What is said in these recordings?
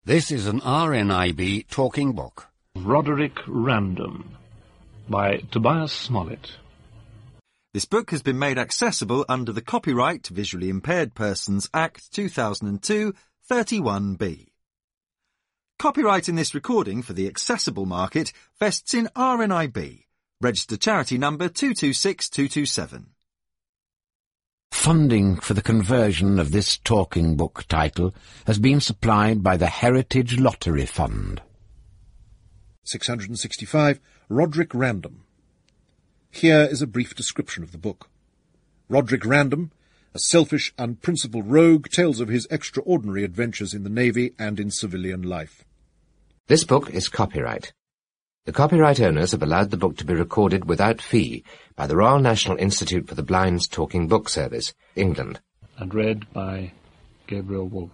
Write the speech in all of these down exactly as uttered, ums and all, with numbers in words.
This is an R N I B talking book. Roderick Random by Tobias Smollett. This book has been made accessible under the Copyright to Visually Impaired Persons Act two thousand two, thirty-one B. Copyright in this recording for the accessible market vests in R N I B, registered charity number two two six two two seven. Funding for the conversion of this talking book title has been supplied by the Heritage Lottery Fund. six hundred sixty-five. Roderick Random. Here is a brief description of the book. Roderick Random, a selfish, unprincipled rogue, tells of his extraordinary adventures in the Navy and in civilian life. This book is copyright. The copyright owners have allowed the book to be recorded without fee by the Royal National Institute for the Blind's Talking Book Service, England. And read by Gabriel Woolf.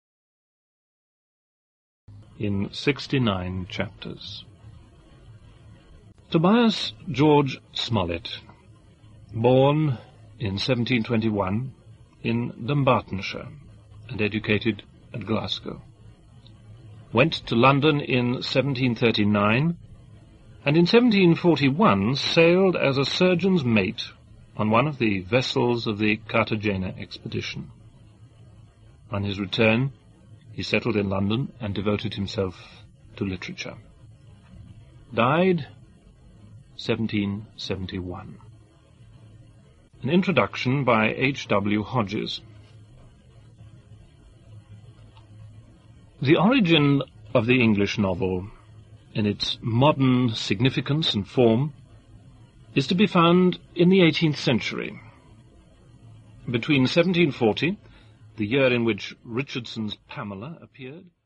In sixty-nine chapters. Tobias George Smollett, born in seventeen twenty-one in Dumbartonshire and educated at Glasgow. Went to London in seventeen thirty-nine and in seventeen forty-one sailed as a surgeon's mate on one of the vessels of the Cartagena expedition. On his return, he settled in London and devoted himself to literature. Died seventeen seventy-one. An introduction by H W Hodges. The origin of the English novel, in its modern significance and form, is to be found in the eighteenth century. Between seventeen forty, the year in which Richardson's Pamela appeared,